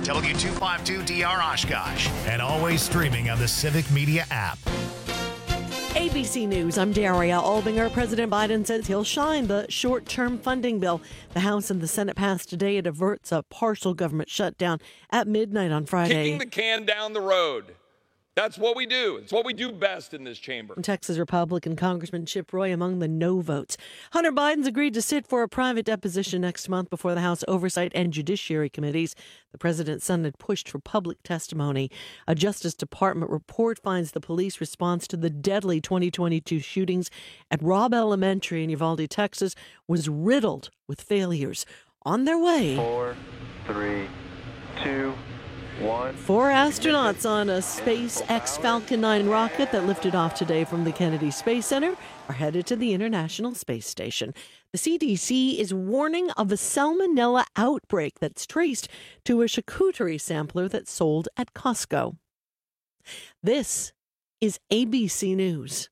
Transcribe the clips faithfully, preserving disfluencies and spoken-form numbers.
W two fifty-two D R Oshkosh, and always streaming on the Civic Media app. A B C News, I'm Daria Albinger. President Biden says he'll sign the short-term funding bill. The House and the Senate passed today. It averts a partial government shutdown at midnight on Friday. Kicking the can down the road. That's what we do. It's what we do best in this chamber. Texas Republican Congressman Chip Roy among the no votes. Hunter Biden's agreed to sit for a private deposition next month before the House Oversight and Judiciary Committees. The president's son had pushed for public testimony. A Justice Department report finds the police response to the deadly twenty twenty-two shootings at Robb Elementary in Uvalde, Texas, was riddled with failures. On their way, Four, three, two, one. Four astronauts on a SpaceX Falcon nine rocket that lifted off today from the Kennedy Space Center are headed to the International Space Station. The C D C is warning of a salmonella outbreak that's traced to a charcuterie sampler that sold at Costco. This is A B C News.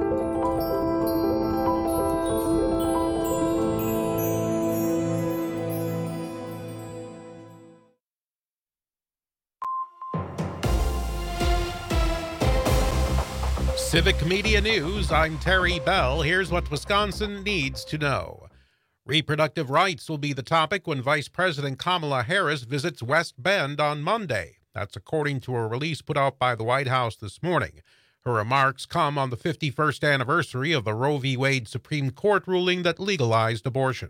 Civic Media News, I'm Terry Bell. Here's what Wisconsin needs to know. Reproductive rights will be the topic when Vice President Kamala Harris visits West Bend on Monday. That's according to a release put out by the White House this morning. Her remarks come on the fifty-first anniversary of the Roe v. Wade Supreme Court ruling that legalized abortion.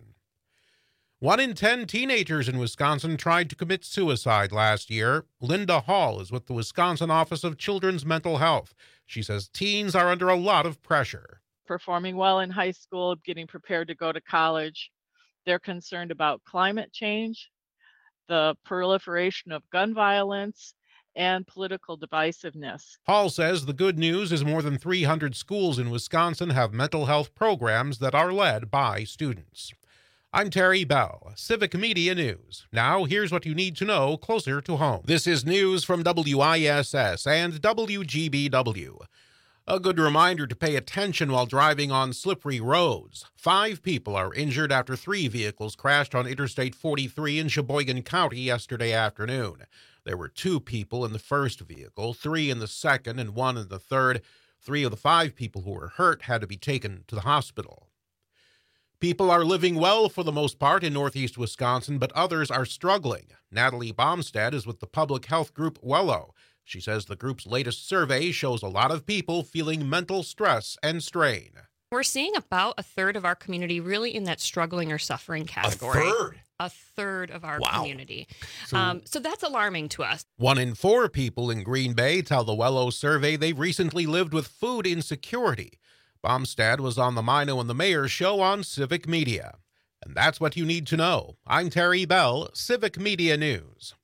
One in ten teenagers in Wisconsin tried to commit suicide last year. Linda Hall is with the Wisconsin Office of Children's Mental Health. She says teens are under a lot of pressure. Performing well in high school, getting prepared to go to college. They're concerned about climate change, the proliferation of gun violence, and political divisiveness. Hall says the good news is more than three hundred schools in Wisconsin have mental health programs that are led by students. I'm Terry Bell, Civic Media News. Now, here's what you need to know closer to home. This is news from W I S S and W G B W. A good reminder to pay attention while driving on slippery roads. Five people are injured after three vehicles crashed on Interstate forty-three in Sheboygan County yesterday afternoon. There were two people in the first vehicle, three in the second, and one in the third. Three of the five people who were hurt had to be taken to the hospital. People are living well for the most part in northeast Wisconsin, but others are struggling. Natalie Baumstad is with the public health group Wello. She says the group's latest survey shows a lot of people feeling mental stress and strain. We're seeing about a third of our community really in that struggling or suffering category. A third? A third of our wow. community. So, um, so that's alarming to us. One in four people in Green Bay tell the Wello survey they've recently lived with food insecurity. Baumstad was on the Mino and the Mayor show on Civic Media. And that's what you need to know. I'm Terry Bell, Civic Media News.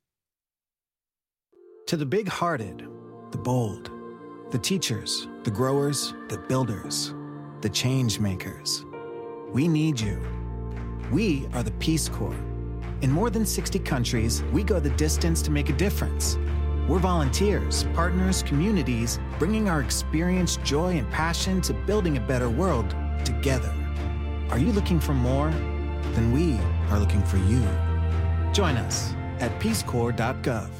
To the big-hearted, the bold, the teachers, the growers, the builders, the change makers, we need you. We are the Peace Corps. In more than sixty countries, we go the distance to make a difference. We're volunteers, partners, communities, bringing our experience, joy, and passion to building a better world together. Are you looking for more? Then we are looking for you. Join us at peace corps dot gov.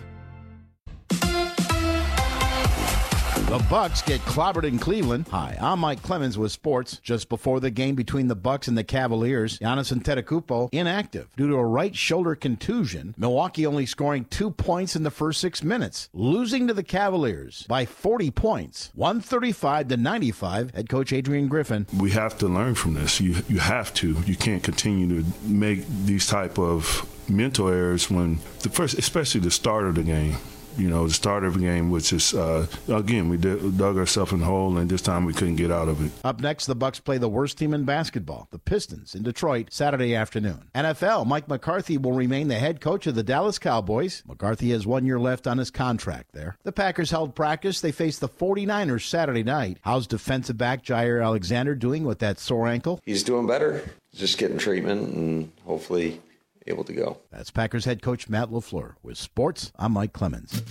The Bucks get clobbered in Cleveland. Hi, I'm Mike Clemens with sports. Just before the game between the Bucks and the Cavaliers, Giannis Antetokounmpo inactive due to a right shoulder contusion. Milwaukee only scoring two points in the first six minutes, losing to the Cavaliers by forty points, one thirty-five to ninety-five. Head coach Adrian Griffin. We have to learn from this. You you have to. You can't continue to make these type of mental errors when the first, especially the start of the game. You know, the start of the game, which is, uh, again, we did, dug ourselves in the hole, and this time we couldn't get out of it. Up next, the Bucks play the worst team in basketball, the Pistons, in Detroit, Saturday afternoon. N F L, Mike McCarthy will remain the head coach of the Dallas Cowboys. McCarthy has one year left on his contract there. The Packers held practice. They face the forty-niners Saturday night. How's defensive back Jair Alexander doing with that sore ankle? He's doing better. Just getting treatment and hopefully able to go. That's Packers head coach Matt LaFleur. With sports, I'm Mike Clemens.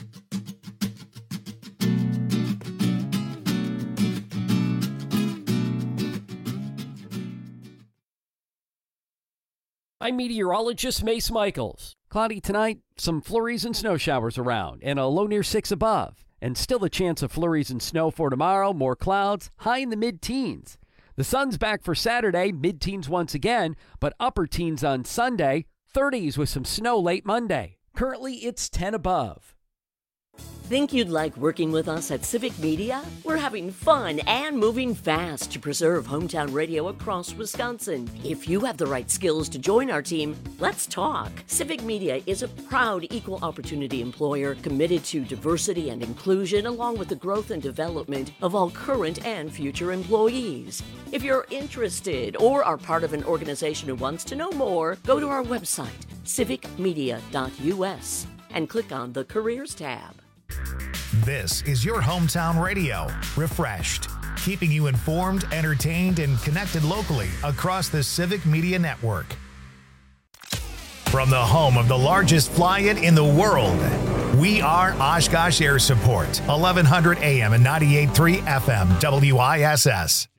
I'm meteorologist Mace Michaels. Cloudy tonight, some flurries and snow showers around, and a low near six above. And still a chance of flurries and snow for tomorrow, more clouds, high in the mid-teens. The sun's back for Saturday, mid-teens once again, but upper teens on Sunday, thirties with some snow late Monday. Currently, it's ten above. Think you'd like working with us at Civic Media? We're having fun and moving fast to preserve hometown radio across Wisconsin. If you have the right skills to join our team, let's talk. Civic Media is a proud equal opportunity employer committed to diversity and inclusion, along with the growth and development of all current and future employees. If you're interested or are part of an organization who wants to know more, go to our website, civic media dot u s, and click on the Careers tab. This is your hometown radio, refreshed, keeping you informed, entertained, and connected locally across the Civic Media Network. From the home of the largest fly-in in the world, we are Oshkosh Air Support, eleven hundred A M and ninety-eight point three F M, W I S S.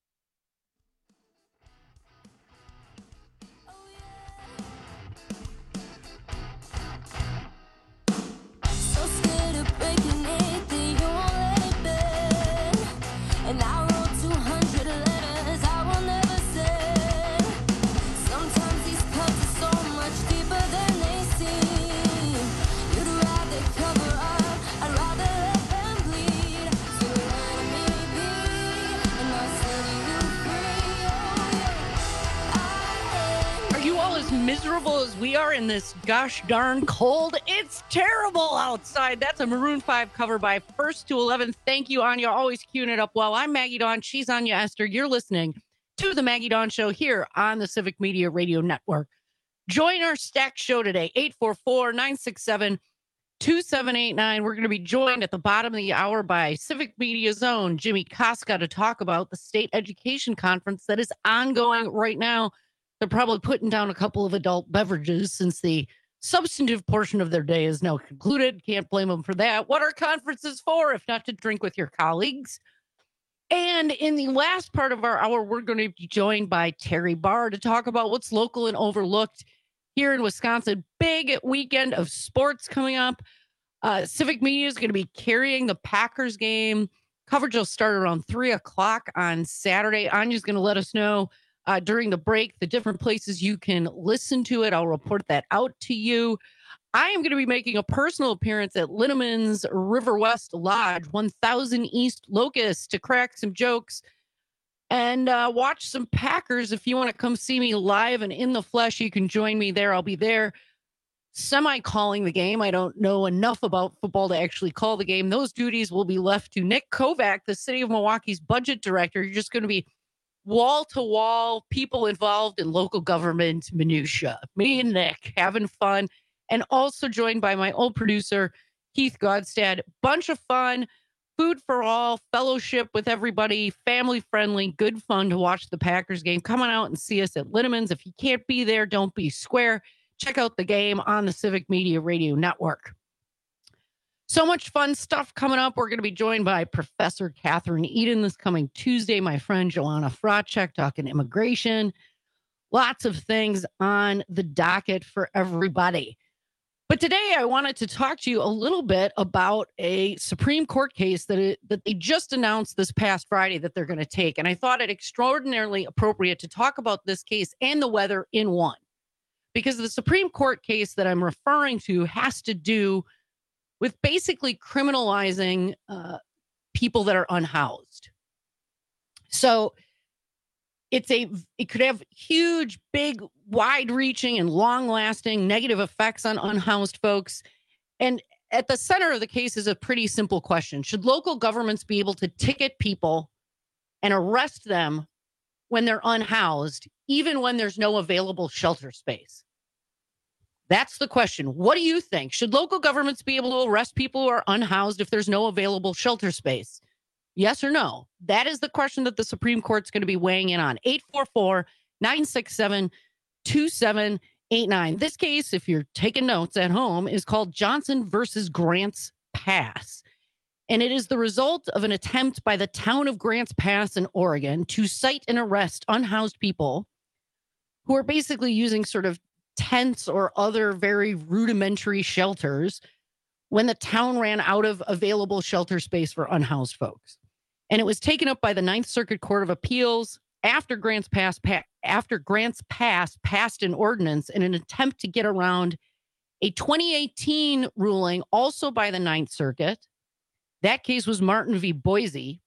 Miserable as we are in this gosh darn cold. It's terrible outside. That's a Maroon five cover by First to eleven. Thank you, Anya. Always queuing it up well. I'm Maggie Dawn. She's Anya Esther. You're listening to the Maggie Dawn Show here on the Civic Media Radio Network. Join our stack show today, eight four four, nine six seven, two seven eight nine. We're going to be joined at the bottom of the hour by Civic Media's own Jimmy Koska to talk about the state education conference that is ongoing right now. They're probably putting down a couple of adult beverages since the substantive portion of their day is now concluded. Can't blame them for that. What are conferences for if not to drink with your colleagues? And in the last part of our hour, we're going to be joined by Terry Barr to talk about what's local and overlooked here in Wisconsin. Big weekend of sports coming up. Uh, Civic Media is going to be carrying the Packers game. Coverage will start around three o'clock on Saturday. Anya's going to let us know Uh, during the break, the different places you can listen to it. I'll report that out to you. I am going to be making a personal appearance at Linneman's River West Lodge, one thousand East Locust, to crack some jokes and uh, watch some Packers. If you want to come see me live and in the flesh, you can join me there. I'll be there semi-calling the game. I don't know enough about football to actually call the game. Those duties will be left to Nick Kovac, the City of Milwaukee's budget director. You're just going to be wall-to-wall people involved in local government minutia. Me and Nick having fun, and also joined by my old producer, Keith Godstad. Bunch of fun, food for all, fellowship with everybody, family-friendly, good fun to watch the Packers game. Come on out and see us at Linneman's. If you can't be there, don't be square. Check out the game on the Civic Media Radio Network. So much fun stuff coming up. We're going to be joined by Professor Catherine Eden this coming Tuesday. My friend Joanna Fracek talking immigration. Lots of things on the docket for everybody. But today I wanted to talk to you a little bit about a Supreme Court case that, it, that they just announced this past Friday that they're going to take. And I thought it extraordinarily appropriate to talk about this case and the weather in one. Because the Supreme Court case that I'm referring to has to do with basically criminalizing uh, people that are unhoused. So it's a, it could have huge, big, wide-reaching and long-lasting negative effects on unhoused folks. And at the center of the case is a pretty simple question. Should local governments be able to ticket people and arrest them when they're unhoused, even when there's no available shelter space? That's the question. What do you think? Should local governments be able to arrest people who are unhoused if there's no available shelter space? Yes or no? That is the question that the Supreme Court's going to be weighing in on. eight four four, nine six seven, two seven eight nine. This case, if you're taking notes at home, is called Johnson versus Grants Pass. And it is the result of an attempt by the town of Grants Pass in Oregon to cite and arrest unhoused people who are basically using sort of tents or other very rudimentary shelters when the town ran out of available shelter space for unhoused folks. And it was taken up by the Ninth Circuit Court of Appeals after Grants Pass, pa- after Grants Pass passed an ordinance in an attempt to get around a twenty eighteen ruling also by the Ninth Circuit. That case was Martin v. Boise,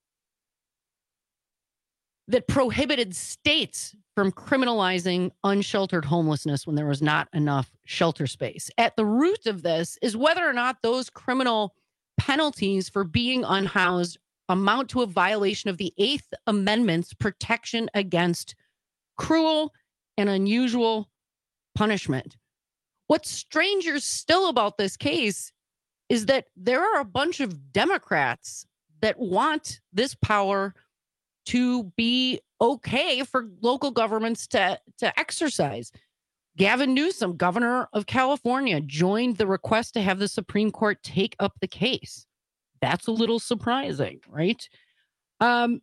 that prohibited states from criminalizing unsheltered homelessness when there was not enough shelter space. At the root of this is whether or not those criminal penalties for being unhoused amount to a violation of the Eighth Amendment's protection against cruel and unusual punishment. What's stranger still about this case is that there are a bunch of Democrats that want this power to be okay for local governments to, to exercise. Gavin Newsom, governor of California, joined the request to have the Supreme Court take up the case. That's a little surprising, right? Um,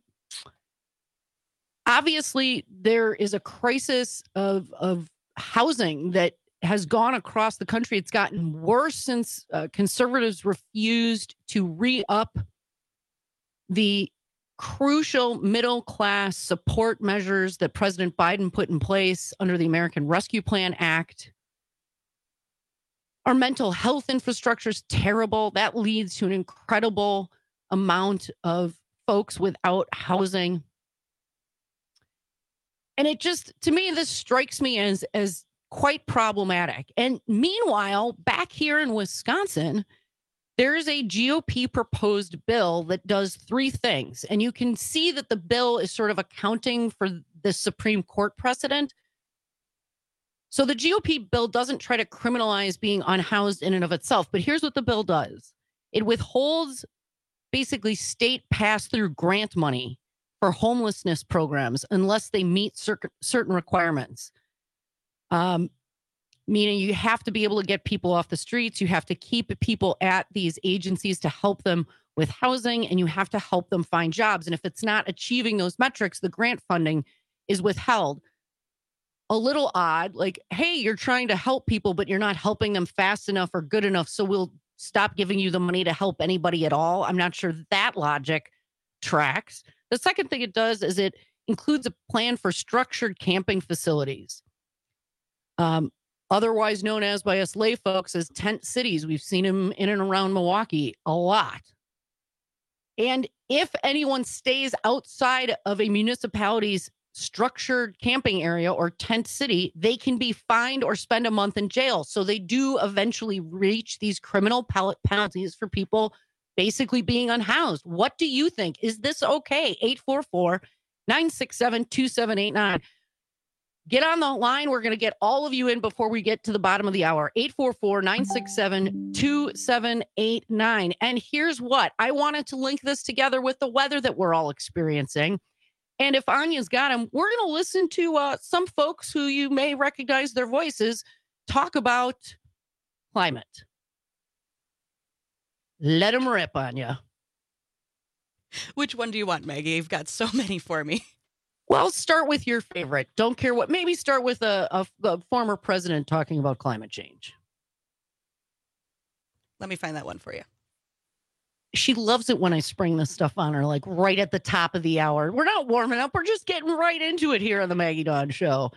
obviously, there is a crisis of, of housing that has gone across the country. It's gotten worse since uh, conservatives refused to re-up the crucial middle-class support measures that President Biden put in place under the American Rescue Plan Act. Our mental health infrastructure is terrible. That leads to an incredible amount of folks without housing. And it just, to me, this strikes me as, as quite problematic. And meanwhile, back here in Wisconsin, there is a G O P proposed bill that does three things. And you can see that the bill is sort of accounting for the Supreme Court precedent. So the G O P bill doesn't try to criminalize being unhoused in and of itself. But here's what the bill does. It withholds basically state pass-through grant money for homelessness programs unless they meet cer- certain requirements. Um, meaning you have to be able to get people off the streets. You have to keep people at these agencies to help them with housing, and you have to help them find jobs. And if it's not achieving those metrics, the grant funding is withheld. A little odd, like, hey, you're trying to help people, but you're not helping them fast enough or good enough, so we'll stop giving you the money to help anybody at all. I'm not sure that logic tracks. The second thing it does is it includes a plan for structured camping facilities. Um, otherwise known as by us lay folks as tent cities. We've seen them in and around Milwaukee a lot. And if anyone stays outside of a municipality's structured camping area or tent city, they can be fined or spend a month in jail. So they do eventually reach these criminal penalties for people basically being unhoused. What do you think? Is this okay? eight four four, nine six seven, two seven eight nine. Get on the line. We're going to get all of you in before we get to the bottom of the hour. eight four four, nine six seven, two seven eight nine. And here's what. I wanted to link this together with the weather that we're all experiencing. And if Anya's got him, we're going to listen to uh, some folks who you may recognize their voices talk about climate. Let them rip, Anya. Which one do you want, Maggie? You've got so many for me. Well, start with your favorite. Don't care what. Maybe start with a, a, a former president talking about climate change. Let me find that one for you. She loves it when I spring this stuff on her, like right at the top of the hour. We're not warming up. We're just getting right into it here on the Maggie Dawn Show.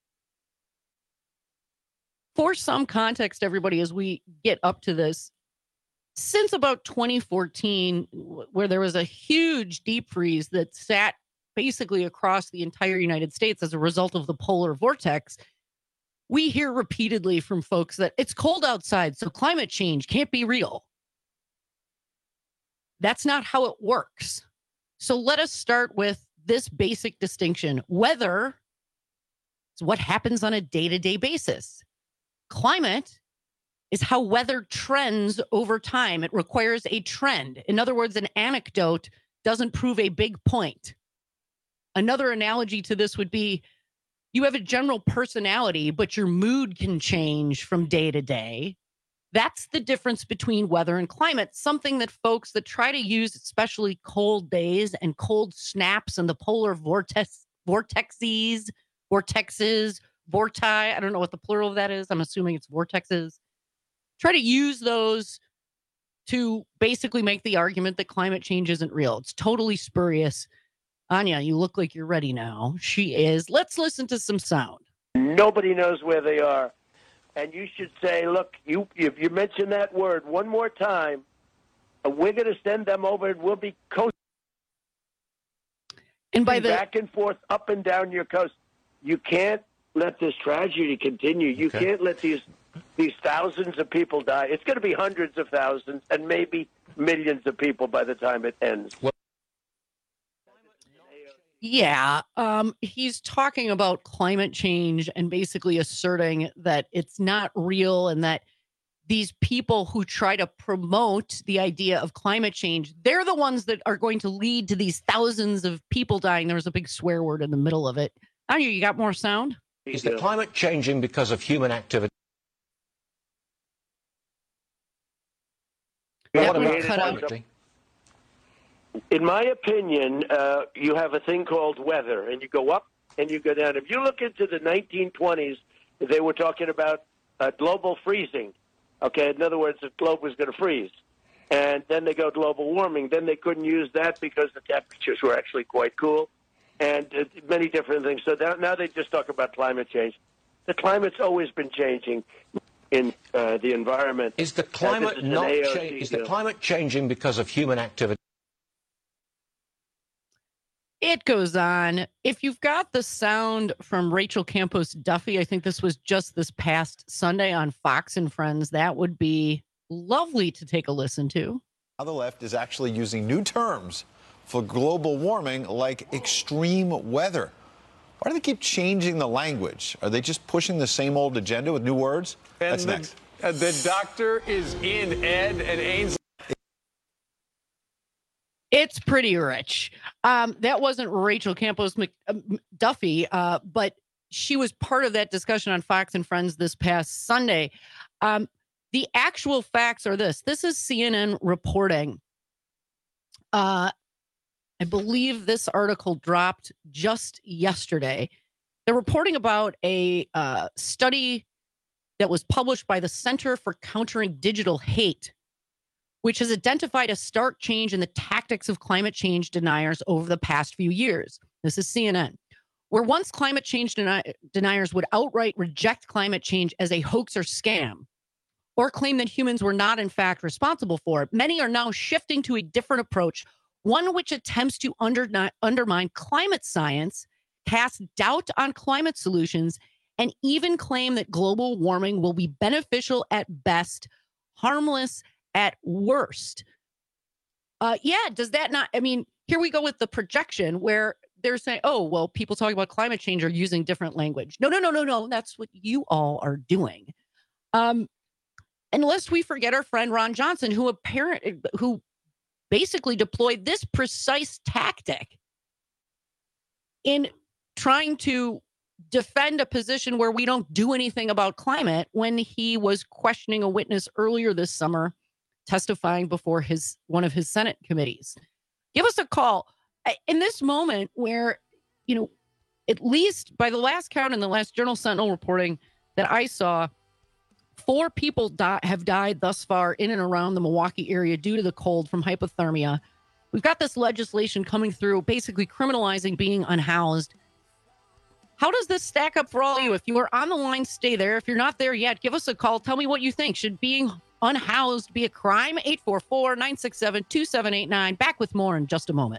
For some context, everybody, as we get up to this, since about twenty fourteen, where there was a huge deep freeze that sat basically across the entire United States as a result of the polar vortex, we hear repeatedly from folks that it's cold outside, so climate change can't be real. That's not how it works. So let us start with this basic distinction. Weather is what happens on a day-to-day basis. Climate is how weather trends over time. It requires a trend. In other words, an anecdote doesn't prove a big point. Another analogy to this would be you have a general personality, but your mood can change from day to day. That's the difference between weather and climate, something that folks that try to use especially cold days and cold snaps and the polar vortex, vortexes, vortexes, vorti. I don't know what the plural of that is. I'm assuming it's vortexes. Try to use those to basically make the argument that climate change isn't real. It's totally spurious. Anya, you look like you're ready now. She is. Let's listen to some sound. Nobody knows where they are. And you should say, look, you if you mention that word one more time, we're going to send them over and we'll be coasting and by the back and forth, up and down your coast. You can't let this tragedy continue. You okay. can't let these these thousands of people die. It's going to be hundreds of thousands and maybe millions of people by the time it ends. Well, Yeah, um, he's talking about climate change and basically asserting that it's not real and that these people who try to promote the idea of climate change, they're the ones that are going to lead to these thousands of people dying. There was a big swear word in the middle of it. Anya, you got more sound? Is the climate changing because of human activity? That would cut out. In my opinion, uh, you have a thing called weather, and you go up and you go down. If you look into the nineteen twenties, they were talking about uh, global freezing. Okay, in other words, the globe was going to freeze. And then they go global warming. Then they couldn't use that because the temperatures were actually quite cool, and uh, many different things. So now, now they just talk about climate change. The climate's always been changing in uh, the environment. Is the climate not cha- is the climate changing because of human activity? It goes on. If you've got the sound from Rachel Campos Duffy, I think this was just this past Sunday on Fox and Friends, that would be lovely to take a listen to. Now the left is actually using new terms for global warming like extreme weather. Why do they keep changing the language? Are they just pushing the same old agenda with new words? And That's the, next. Uh, the doctor is in, Ed, and Ainsley. It's pretty rich. Um, that wasn't Rachel Campos Mc, uh, Duffy, uh, but she was part of that discussion on Fox and Friends this past Sunday. Um, the actual facts are this. This is C N N reporting. Uh, I believe this article dropped just yesterday. They're reporting about a uh, study that was published by the Center for Countering Digital Hate, which has identified a stark change in the tactics of climate change deniers over the past few years. This is C N N. Where once climate change deni- deniers would outright reject climate change as a hoax or scam, or claim that humans were not in fact responsible for it, many are now shifting to a different approach, one which attempts to under- undermine climate science, cast doubt on climate solutions, and even claim that global warming will be beneficial at best, harmless at worst. Uh, yeah, does that not, I mean, here we go with the projection where they're saying, oh, well, people talking about climate change are using different language. No, no, no, no, no. That's what you all are doing. Um, and lest we forget our friend Ron Johnson, who apparent, who basically deployed this precise tactic in trying to defend a position where we don't do anything about climate when he was questioning a witness earlier this summer, testifying before his one of his Senate committees. Give us a call. In this moment where, you know, at least by the last count in the last Journal Sentinel reporting that I saw, four people die, have died thus far in and around the Milwaukee area due to the cold from hypothermia. We've got this legislation coming through basically criminalizing being unhoused. How does this stack up for all of you? If you are on the line, stay there. If you're not there yet, give us a call. Tell me what you think. Should being unhoused be a crime? eight four four, nine six seven, two seven eight nine. Back with more in just a moment.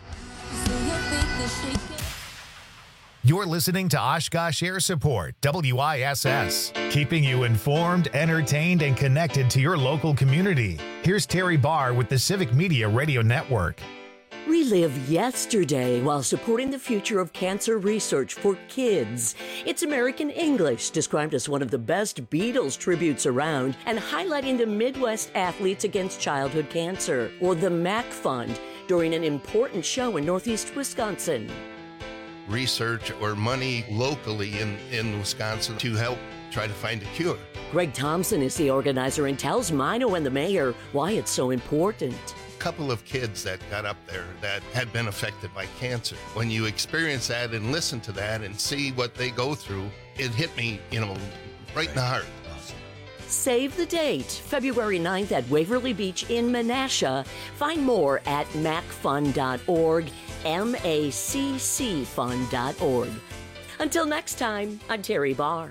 You're listening to Oshkosh Air Support, W I S S, keeping you informed, entertained, and connected to your local community. Here's Terry Barr with the Civic Media Radio Network. Relive yesterday while supporting the future of cancer research for kids. It's American English, described as one of the best Beatles tributes around and highlighting the Midwest athletes against childhood cancer, or the M A C Fund, during an important show in Northeast Wisconsin. Research or money locally in, in Wisconsin to help try to find a cure. Greg Thompson is the organizer and tells Mino and the mayor why it's so important. couple of kids that got up there that had been affected by cancer. When you experience that and listen to that and see what they go through, it hit me, you know, right in the heart. Save the date, February ninth at Waverly Beach in Menasha. Find more at mac fund dot org, M A C C fund dot org. Until next time, I'm Terry Barr.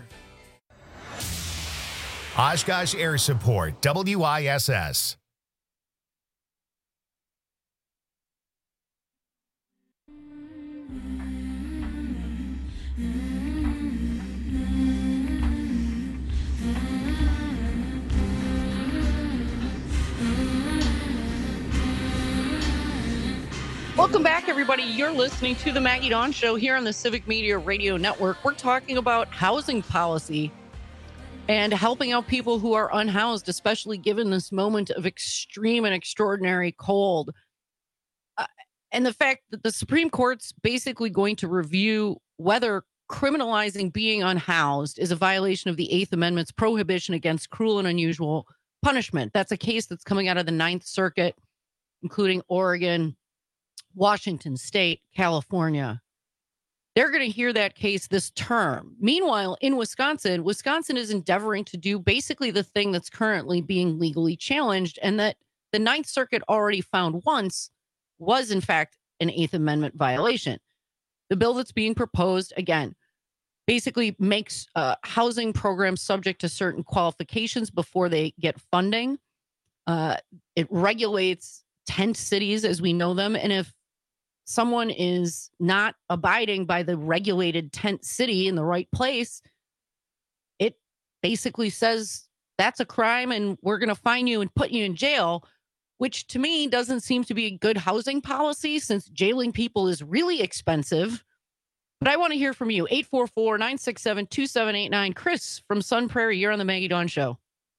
Oshkosh Air Support, W I S S. Welcome back, everybody. You're listening to the Maggie Dawn Show here on the Civic Media Radio Network. We're talking about housing policy and helping out people who are unhoused, especially given this moment of extreme and extraordinary cold. Uh, and the fact that the Supreme Court's basically going to review whether criminalizing being unhoused is a violation of the Eighth Amendment's prohibition against cruel and unusual punishment. That's a case that's coming out of the Ninth Circuit, including Oregon, Washington State, California. They're going to hear that case this term. Meanwhile, in Wisconsin, Wisconsin is endeavoring to do basically the thing that's currently being legally challenged, and that the Ninth Circuit already found once was, in fact, an Eighth Amendment violation. The bill that's being proposed, again, basically makes uh, housing programs subject to certain qualifications before they get funding. Uh, it regulates tent cities as we know them, and if someone is not abiding by the regulated tent city in the right place, it basically says that's a crime and we're going to fine you and put you in jail, which to me doesn't seem to be a good housing policy since jailing people is really expensive. But I want to hear from you. eight four four, nine six seven, two seven eight nine. Chris from Sun Prairie, you're on the Maggie Dawn Show.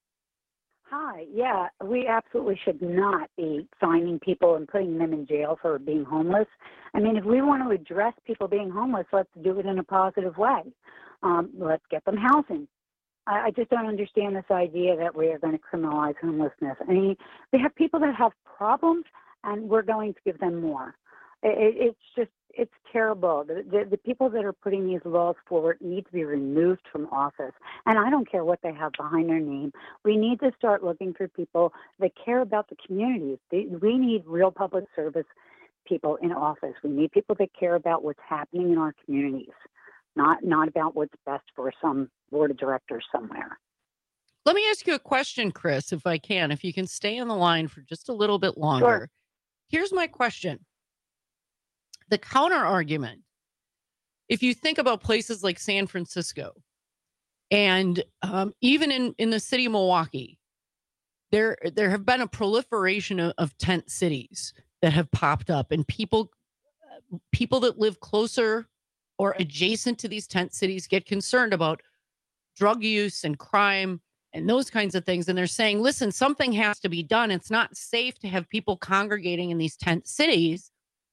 Hi. Yeah, we absolutely should not be fining people and putting them in jail for being homeless. I mean, if we want to address people being homeless, let's do it in a positive way. Um, let's get them housing. I, I just don't understand this idea that we are going to criminalize homelessness. I mean, we have people that have problems, and we're going to give them more. It, it's just, it's terrible. The, the, the people that are putting these laws forward need to be removed from office. And I don't care what they have behind their name. We need to start looking for people that care about the communities. They, we need real public service people in office. We need people that care about what's happening in our communities, not, not about what's best for some board of directors somewhere. Let me ask you a question, Chris, if I can, if you can stay on the line for just a little bit longer. Sure. Here's my question. The counter argument, if you think about places like San Francisco and um, even in, in the city of Milwaukee, there there have been a proliferation of, of tent cities that have popped up, and people people that live closer or adjacent to these tent cities get concerned about drug use and crime and those kinds of things. And they're saying, listen, something has to be done. It's not safe to have people congregating in these tent cities.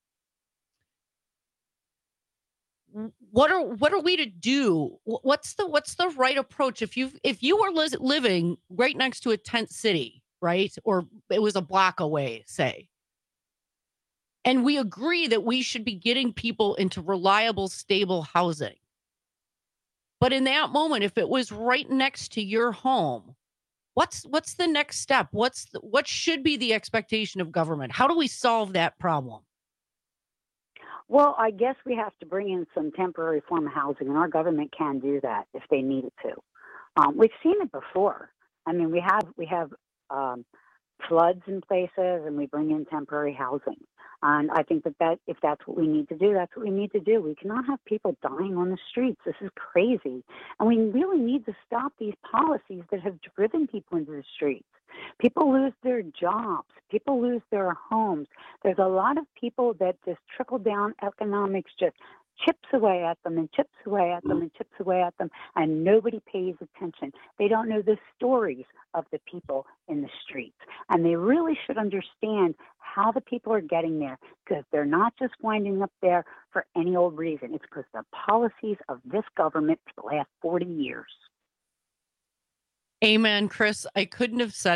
What are what are we to do? What's the what's the right approach if you if you were li- living right next to a tent city, right, or it was a block away, say, and we agree that we should be getting people into reliable, stable housing, but in that moment, if it was right next to your home, what's what's the next step? What's the, what should be the expectation of government? How do we solve that problem? Well, I guess we have to bring in some temporary form of housing, and our government can do that if they needed to. Um, we've seen it before. I mean, we have we have um, floods in places, and we bring in temporary housing. And I think that, that if that's what we need to do, that's what we need to do. We cannot have people dying on the streets. This is crazy. And we really need to stop these policies that have driven people into the streets. People lose their jobs. People lose their homes. There's a lot of people that just trickle down economics just chips away at them and chips away at them and chips away at them, and nobody pays attention. They don't know the stories of the people in the streets. And they really should understand how the people are getting there, because they're not just winding up there for any old reason. It's because the policies of this government for the last forty years. Amen, Chris. I couldn't have said it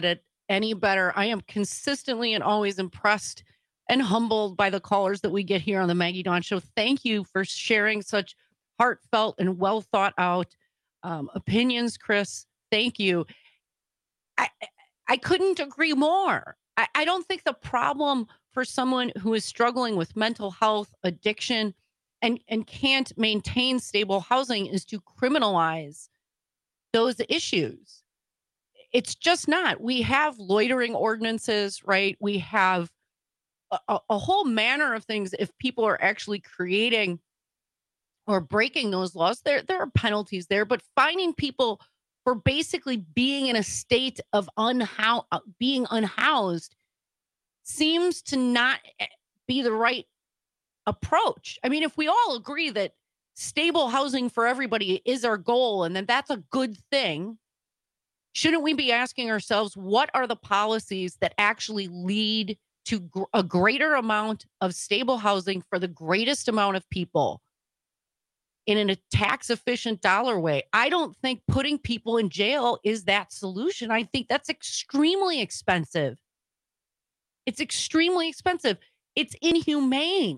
any better. I am consistently and always impressed and humbled by the callers that we get here on the Maggie Dawn Show. Thank you for sharing such heartfelt and well thought out um, opinions, Chris. Thank you. I, I couldn't agree more. I, I don't think the problem for someone who is struggling with mental health, addiction, and, and can't maintain stable housing is to criminalize those issues. It's just not. We have loitering ordinances, right? We have a, a whole manner of things. If people are actually creating or breaking those laws, there, there are penalties there. But finding people for basically being in a state of unhoused, being unhoused seems to not be the right approach. I mean, if we all agree that stable housing for everybody is our goal and that that's a good thing, shouldn't we be asking ourselves, what are the policies that actually lead to gr- a greater amount of stable housing for the greatest amount of people in a tax efficient dollar way? I don't think putting people in jail is that solution. I think that's extremely expensive. It's extremely expensive. It's inhumane.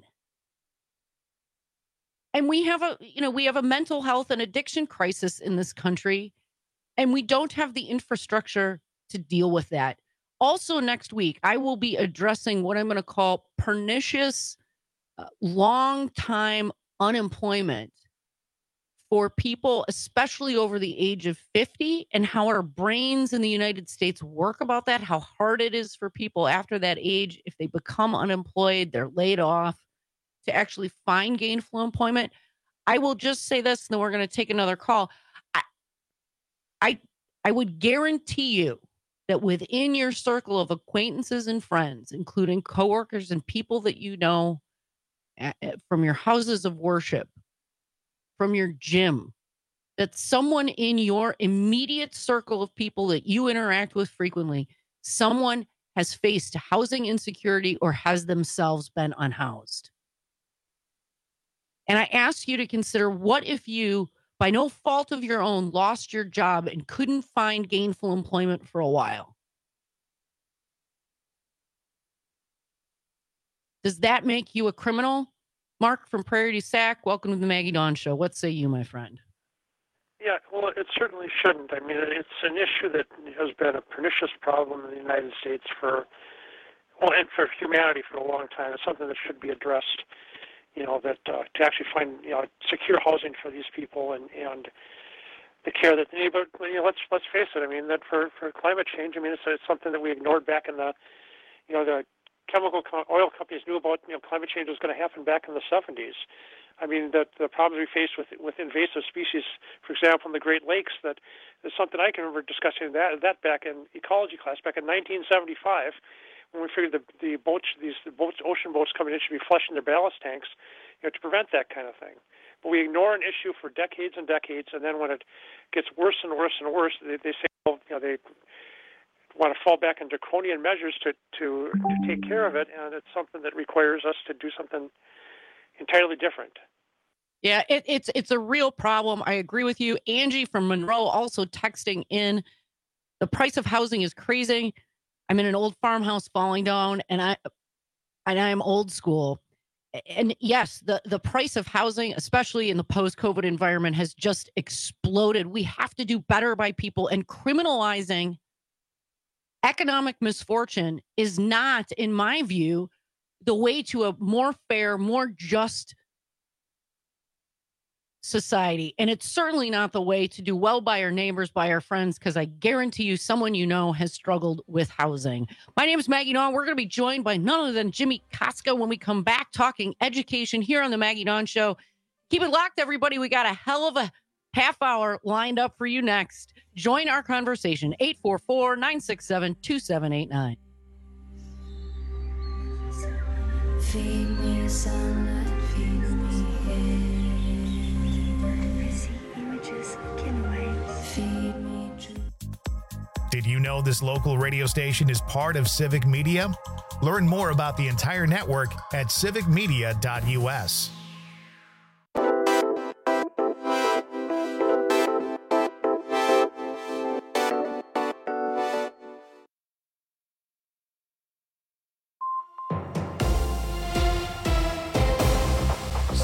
And we have a, you know, we have a mental health and addiction crisis in this country, and we don't have the infrastructure to deal with that. Also, next week, I will be addressing what I'm going to call pernicious, uh, long-time unemployment for people, especially over the age of fifty, and how our brains in the United States work about that, how hard it is for people after that age, if they become unemployed, they're laid off, to actually find gainful employment. I will just say this, and then we're going to take another call. I, I, I would guarantee you that within your circle of acquaintances and friends, including coworkers and people that you know at, at, from your houses of worship, from your gym, that someone in your immediate circle of people that you interact with frequently, someone has faced housing insecurity or has themselves been unhoused. And I ask you to consider, what if you, by no fault of your own, lost your job and couldn't find gainful employment for a while? Does that make you a criminal? Mark from Prairie du Sac, welcome to the Maggie Dawn Show. What say you, my friend? Yeah, well, it certainly shouldn't. I mean, it's an issue that has been a pernicious problem in the United States for, well, and for humanity for a long time. It's something that should be addressed. You know, that uh, to actually find, you know, secure housing for these people and, and the care that they need. But, you know, let's let's face it. I mean, that for, for climate change, I mean, it's, it's something that we ignored back in the, you know, the chemical co- oil companies knew about, you know, climate change was going to happen back in the seventies. I mean, the, the problems we face with with invasive species, for example, in the Great Lakes, that is something I can remember discussing that that back in ecology class back in nineteen seventy-five. When we figured the the boats, these the boats, ocean boats coming in should be flushing their ballast tanks, you know, to prevent that kind of thing. But we ignore an issue for decades and decades, and then when it gets worse and worse and worse, they, they say, well, you know, they want to fall back on draconian measures to, to to take care of it, and it's something that requires us to do something entirely different. Yeah, it, it's it's a real problem. I agree with you. Angie from Monroe also texting in, the price of housing is crazy. I'm in an old farmhouse falling down, and I and I'm old school. And yes, the, the price of housing, especially in the post-COVID environment, has just exploded. We have to do better by people, and criminalizing economic misfortune is not, in my view, the way to a more fair, more just society. And it's certainly not the way to do well by our neighbors, by our friends, because I guarantee you someone you know has struggled with housing. My name is Maggie Dawn. We're going to be joined by none other than Jimmy Koska when we come back talking education here on the Maggie Dawn Show. Keep it locked, everybody. We got a hell of a half hour lined up for you next. Join our conversation, eight four four, nine six seven, two seven eight nine. Feed me sunlight, feed me air. I see images, can wait. Feed me truth. Did you know this local radio station is part of Civic Media? Learn more about the entire network at civic media dot u s.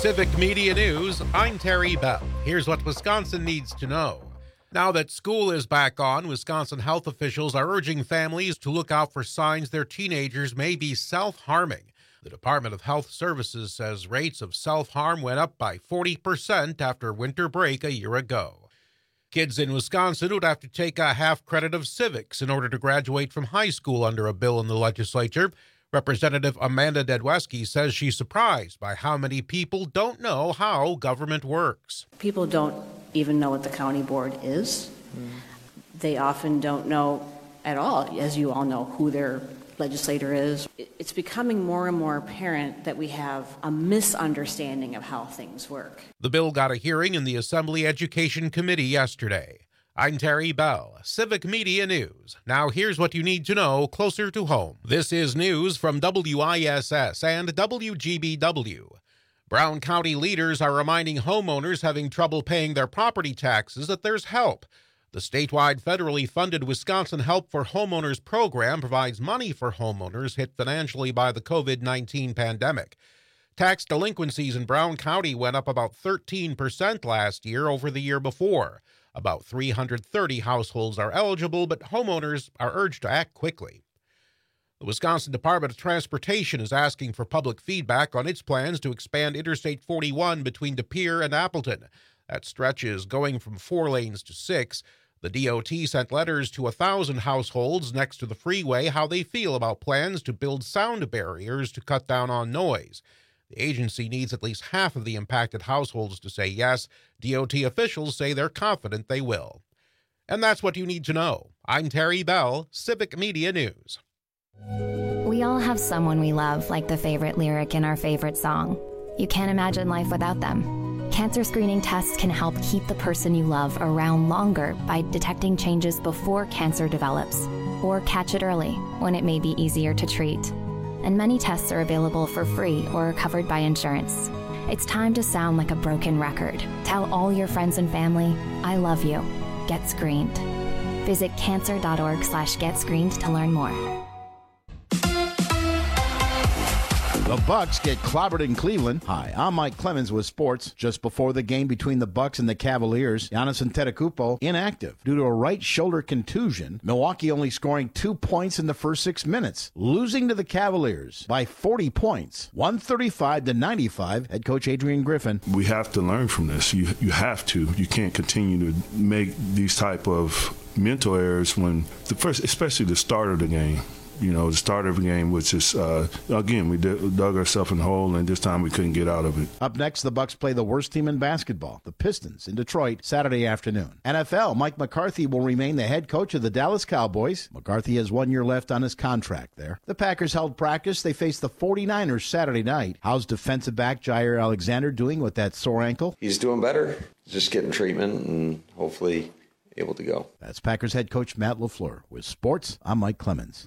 Civic Media News, I'm Terry Bell. Here's what Wisconsin needs to know. Now that school is back on, Wisconsin health officials are urging families to look out for signs their teenagers may be self-harming. The Department of Health Services says rates of self-harm went up by forty percent after winter break a year ago. Kids in Wisconsin would have to take a half credit of civics in order to graduate from high school under a bill in the legislature. Representative Amanda Dedweski says she's surprised by how many people don't know how government works. People don't even know what the county board is. Mm. They often don't know at all, as you all know, who their legislator is. It's becoming more and more apparent that we have a misunderstanding of how things work. The bill got a hearing in the Assembly Education Committee yesterday. I'm Terry Bell, Civic Media News. Now here's what you need to know closer to home. This is news from W I S S and W G B W. Brown County leaders are reminding homeowners having trouble paying their property taxes that there's help. The statewide federally funded Wisconsin Help for Homeowners program provides money for homeowners hit financially by the covid nineteen pandemic. Tax delinquencies in Brown County went up about thirteen percent last year over the year before. About three hundred thirty households are eligible, but homeowners are urged to act quickly. The Wisconsin Department of Transportation is asking for public feedback on its plans to expand Interstate forty-one between De Pere and Appleton. That stretch is going from four lanes to six. The D O T sent letters to one thousand households next to the freeway how they feel about plans to build sound barriers to cut down on noise. The agency needs at least half of the impacted households to say yes. D O T officials say they're confident they will. And that's what you need to know. I'm Terry Bell, Civic Media News. We all have someone we love, like the favorite lyric in our favorite song. You can't imagine life without them. Cancer screening tests can help keep the person you love around longer by detecting changes before cancer develops, or catch it early when it may be easier to treat. And many tests are available for free or are covered by insurance. It's time to sound like a broken record. Tell all your friends and family, I love you. Get screened. Visit cancer.org slash get screened to learn more. The Bucks get clobbered in Cleveland. Hi, I'm Mike Clemens with sports. Just before the game between the Bucks and the Cavaliers, Giannis Antetokounmpo inactive due to a right shoulder contusion. Milwaukee only scoring two points in the first six minutes, losing to the Cavaliers by forty points, one thirty-five to ninety-five. Head coach Adrian Griffin. We have to learn from this. You you have to. You can't continue to make these type of mental errors when the first, especially the start of the game. You know, the start of the game, which is, uh, again, we did, dug ourselves in the hole, and this time we couldn't get out of it. Up next, the Bucks play the worst team in basketball, the Pistons, in Detroit, Saturday afternoon. N F L, Mike McCarthy will remain the head coach of the Dallas Cowboys. McCarthy has one year left on his contract there. The Packers held practice. They face the forty-niners Saturday night. How's defensive back Jair Alexander doing with that sore ankle? He's doing better. Just getting treatment and hopefully able to go. That's Packers head coach Matt LaFleur. With sports, I'm Mike Clemens.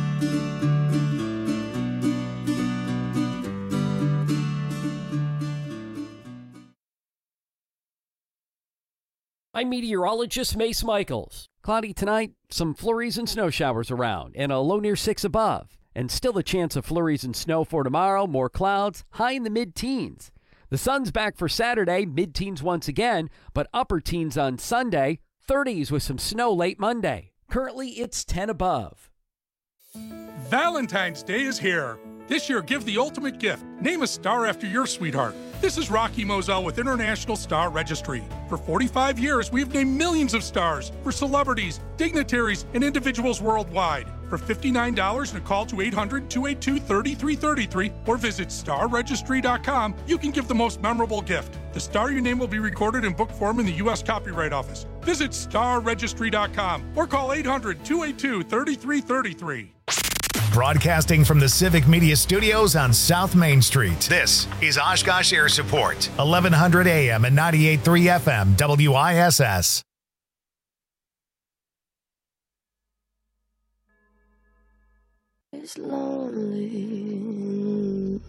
I'm meteorologist Mace Michaels. Cloudy tonight, some flurries and snow showers around, and a low near six above. And still a chance of flurries and snow for tomorrow, more clouds, high in the mid-teens. The sun's back for Saturday, mid-teens once again, but upper teens on Sunday, thirties with some snow late Monday. Currently, it's ten above. Valentine's Day is here. This year, give the ultimate gift. Name a star after your sweetheart. This is Rocky Moselle with International Star Registry. For forty-five years, we've named millions of stars for celebrities, dignitaries, and individuals worldwide. For fifty-nine dollars and a call to eight hundred, two eight two, three three three three or visit star registry dot com, you can give the most memorable gift. The star you name will be recorded in book form in the U S Copyright Office. Visit star registry dot com or call eight hundred, two eight two, three three three three. Broadcasting from the Civic Media Studios on South Main Street. This is Oshkosh Air Support, eleven hundred A M and ninety-eight point three F M, W I S S. It's lonely.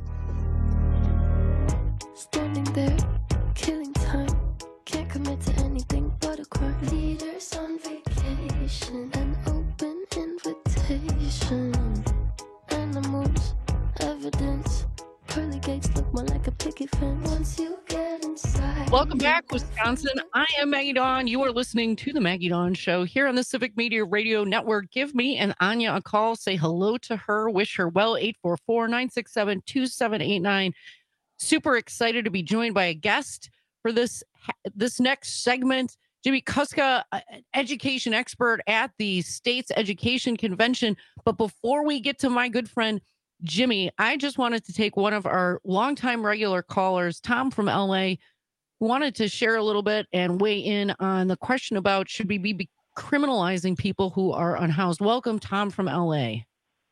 Standing there, killing time. Can't commit to anything but a crime. Leaders on vacation, an open invitation. Animals, evidence, Pearly gates look more like a picket fence once you get inside. Welcome back, Wisconsin. I am Maggie Dawn. You are listening to the Maggie Dawn Show here on the Civic Media Radio Network. Give me and Anya a call. Say hello to her. Wish her well. eight four four, nine six seven, two seven eight nine. Super excited to be joined by a guest for this this next segment. Jimmy Kuska, an education expert at the state's education convention. But before we get to my good friend Jimmy, I just wanted to take one of our longtime regular callers, Tom from L A, who wanted to share a little bit and weigh in on the question about should we be criminalizing people who are unhoused. Welcome, Tom from L A.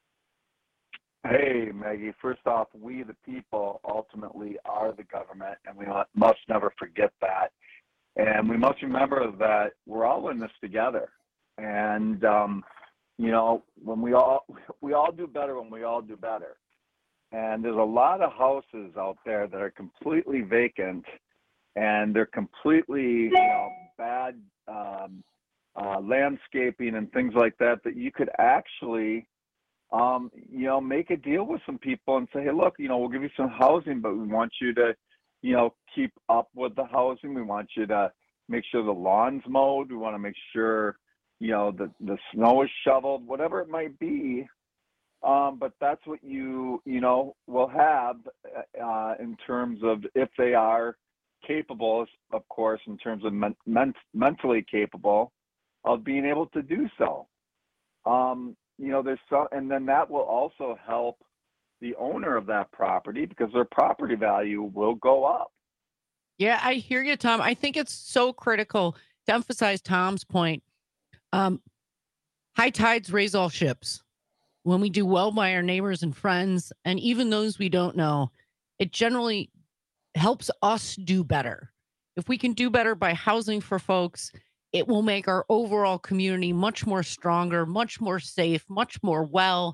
Hey, Maggie. First off, we the people ultimately are the government, and we must never forget that. And we must remember that we're all in this together. And, um, you know, when we all we all do better when we all do better. And there's a lot of houses out there that are completely vacant, and they're completely, you know, bad um, uh, landscaping and things like that, that you could actually, um, you know, make a deal with some people and say, hey, look, you know, we'll give you some housing, but we want you to, you know, keep up with the housing. We want you to make sure the lawn's mowed. We want to make sure, you know, the, the snow is shoveled, whatever it might be. Um, but that's what you, you know, will have uh, in terms of if they are capable, of course, in terms of men- men- mentally capable of being able to do so. Um, you know, there's some, and then that will also help the owner of that property because their property value will go up. Yeah, I hear you, Tom. I think it's so critical to emphasize Tom's point. Um, high tides raise all ships. When we do well by our neighbors and friends, and even those we don't know, it generally helps us do better. If we can do better by housing for folks, it will make our overall community much more stronger, much more safe, much more well,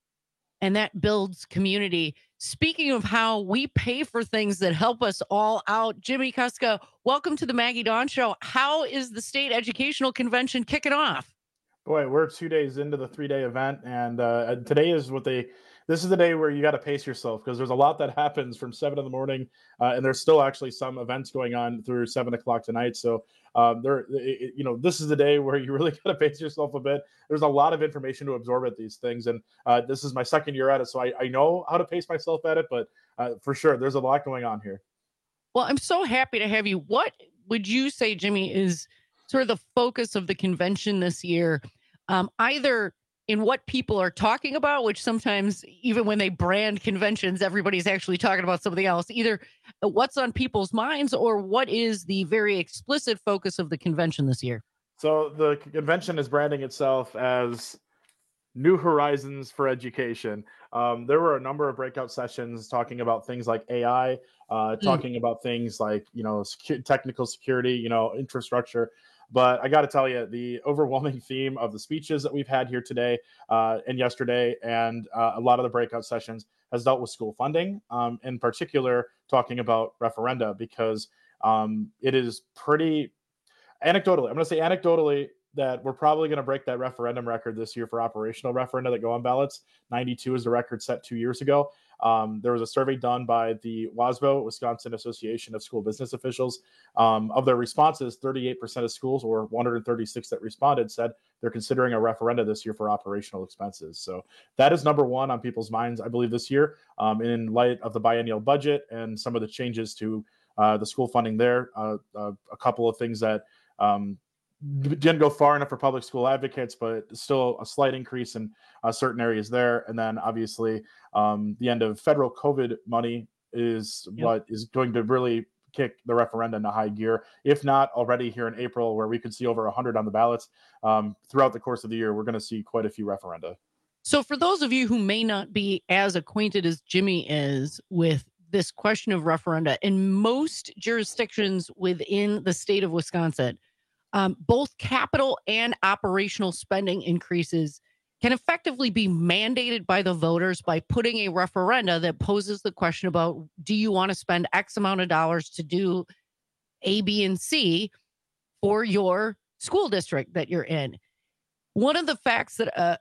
and that builds community. Speaking of how we pay for things that help us all out, Jimmy Kuska, welcome to the Maggie Dawn Show. How is the state educational convention kicking off? Boy, we're two days into the three-day event, and uh, today is what they. This is the day where you got to pace yourself because there's a lot that happens from seven in the morning, uh, and there's still actually some events going on through seven o'clock tonight. So, um, there, it, you know, this is the day where you really got to pace yourself a bit. There's a lot of information to absorb at these things, and uh, this is my second year at it, so I, I know how to pace myself at it. But uh, for sure, there's a lot going on here. Well, I'm so happy to have you. What would you say, Jimmy, is sort of the focus of the convention this year? Um, either in what people are talking about, which sometimes even when they brand conventions, everybody's actually talking about something else, either what's on people's minds or what is the very explicit focus of the convention this year? So the convention is branding itself as New Horizons for Education. Um, there were a number of breakout sessions talking about things like A I, uh, talking mm. about things like, you know, secu- technical security, you know, infrastructure. But I got to tell you, the overwhelming theme of the speeches that we've had here today uh, and yesterday and uh, a lot of the breakout sessions has dealt with school funding, um, in particular, talking about referenda, because um, it is pretty anecdotally, I'm going to say anecdotally, that we're probably going to break that referendum record this year for operational referenda that go on ballots. ninety-two is the record set two years ago. Um, there was a survey done by the WASBO, Wisconsin Association of School Business Officials. Um, of their responses, thirty-eight percent of schools, or one hundred thirty-six that responded, said they're considering a referenda this year for operational expenses. So that is number one on people's minds, I believe, this year, um, in light of the biennial budget and some of the changes to uh, the school funding there. Uh, uh, a couple of things that um, didn't go far enough for public school advocates, but still a slight increase in uh, certain areas there. And then obviously um, the end of federal COVID money is yep. what is going to really kick the referendum into high gear, if not already here in April, where we could see over one hundred on the ballots. Um, throughout the course of the year, we're going to see quite a few referenda. So for those of you who may not be as acquainted as Jimmy is with this question of referenda, in most jurisdictions within the state of Wisconsin, Um, both capital and operational spending increases can effectively be mandated by the voters by putting a referenda that poses the question about, do you want to spend X amount of dollars to do A, B, and C for your school district that you're in? One of the facts that uh,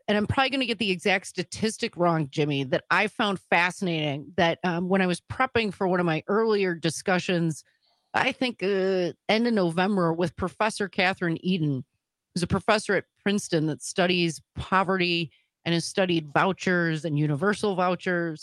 and I'm probably going to get the exact statistic wrong, Jimmy, that I found fascinating that um, when I was prepping for one of my earlier discussions, I think uh, end of November with Professor Catherine Eden, who's a professor at Princeton that studies poverty and has studied vouchers and universal vouchers.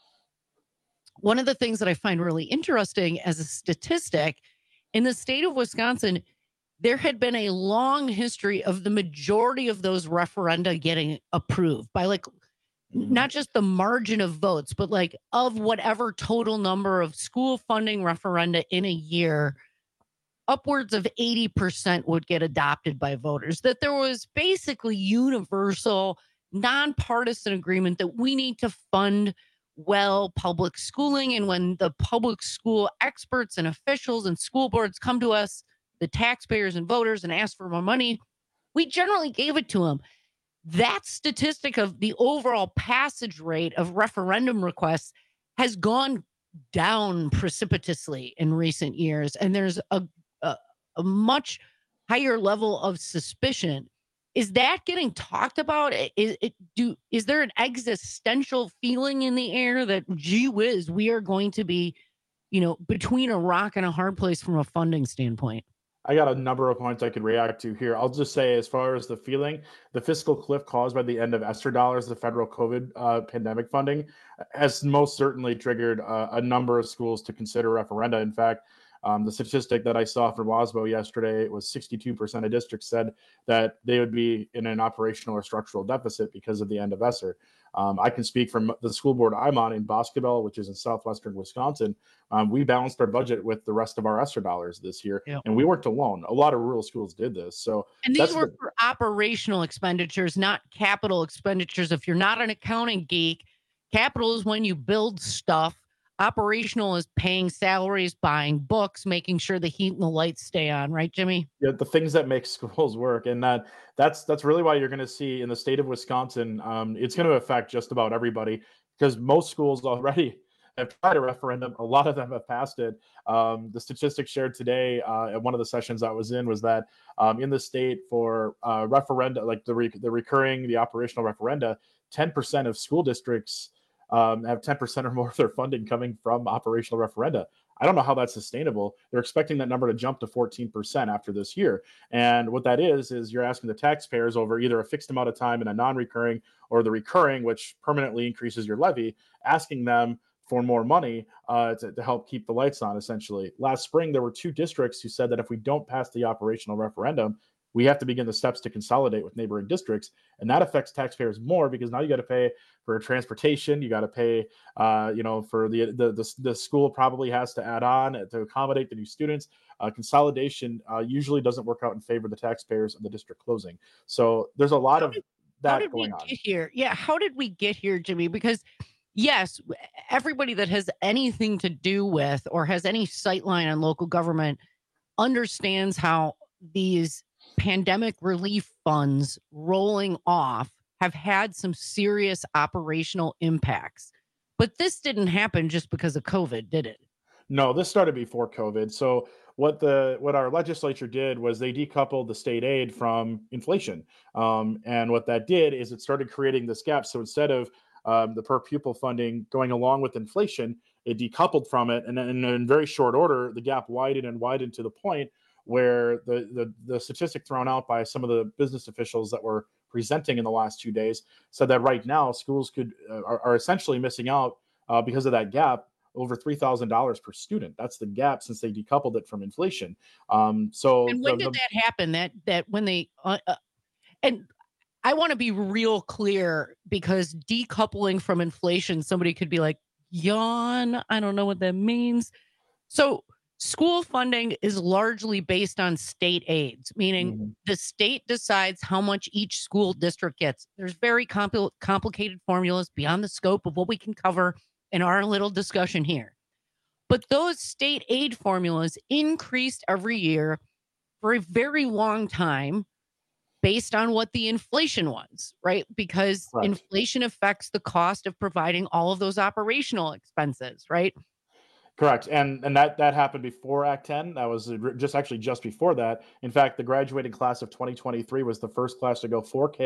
One of the things that I find really interesting as a statistic, in the state of Wisconsin, there had been a long history of the majority of those referenda getting approved by like mm-hmm. not just the margin of votes, but like of whatever total number of school funding referenda in a year, upwards of eighty percent would get adopted by voters. That there was basically universal, nonpartisan agreement that we need to fund well public schooling. And when the public school experts and officials and school boards come to us, the taxpayers and voters, and ask for more money, we generally gave it to them. That statistic of the overall passage rate of referendum requests has gone down precipitously in recent years. And there's a, a, a much higher level of suspicion. Is that getting talked about? Is it do is there an existential feeling in the air that, gee whiz, we are going to be, you know, between a rock and a hard place from a funding standpoint? I got a number of points I could react to here. I'll just say, as far as the feeling, the fiscal cliff caused by the end of ESSER dollars, the federal COVID uh, pandemic funding, has most certainly triggered uh, a number of schools to consider referenda. In fact, Um, the statistic that I saw from WASBO yesterday was sixty-two percent of districts said that they would be in an operational or structural deficit because of the end of ESSER. Um, I can speak from the school board I'm on in Boscobel, which is in southwestern Wisconsin. Um, we balanced our budget with the rest of our ESSER dollars this year, yeah. and we weren't alone. A lot of rural schools did this. So, and these were the, for operational expenditures, not capital expenditures. If you're not an accounting geek, capital is when you build stuff. Operational is paying salaries, buying books, making sure the heat and the lights stay on, right, Jimmy? Yeah, the things that make schools work. And that that's that's really why you're going to see in the state of Wisconsin, um, it's going to affect just about everybody, because most schools already have tried a referendum. A lot of them have passed it. Um, the statistics shared today uh, at one of the sessions I was in was that um, in the state for uh, referenda, like the, re- the recurring, the operational referenda, ten percent of school districts Um, have ten percent or more of their funding coming from operational referenda. I don't know how that's sustainable. They're expecting that number to jump to fourteen percent after this year. And what that is, is you're asking the taxpayers over either a fixed amount of time in a non-recurring or the recurring, which permanently increases your levy, asking them for more money uh, to, to help keep the lights on, essentially. Last spring, there were two districts who said that if we don't pass the operational referendum, we have to begin the steps to consolidate with neighboring districts. And that affects taxpayers more because now you got to pay for transportation. You got to pay, uh, you know, for the, the, the, the school probably has to add on to accommodate the new students. Uh, consolidation uh, usually doesn't work out in favor of the taxpayers and the district closing. So there's a lot how of did, that how did going we on. Get here? Yeah. How did we get here, Jimmy? Because yes, everybody that has anything to do with or has any sightline on local government understands how these pandemic relief funds rolling off have had some serious operational impacts. But this didn't happen just because of COVID, did it? No, this started before COVID. So what the what our legislature did was they decoupled the state aid from inflation. Um, and what that did is it started creating this gap. So instead of um, the per pupil funding going along with inflation, it decoupled from it. And then in very short order, the gap widened and widened to the point where the, the the statistic thrown out by some of the business officials that were presenting in the last two days said that right now schools could uh, are, are essentially missing out uh, because of that gap over three thousand dollars per student. That's the gap since they decoupled it from inflation. Um, so and when the, did the, that happen? That that when they uh, uh, and I want to be real clear, because decoupling from inflation, somebody could be like, yawn. I don't know what that means. So school funding is largely based on state aids, meaning mm-hmm. the state decides how much each school district gets. There's very compl- complicated formulas beyond the scope of what we can cover in our little discussion here. But those state aid formulas increased every year for a very long time based on what the inflation was, right? Because right. inflation affects the cost of providing all of those operational expenses, right? Correct. And and that, that happened before Act ten. That was just actually just before that. In fact, the graduating class of twenty twenty-three was the first class to go four K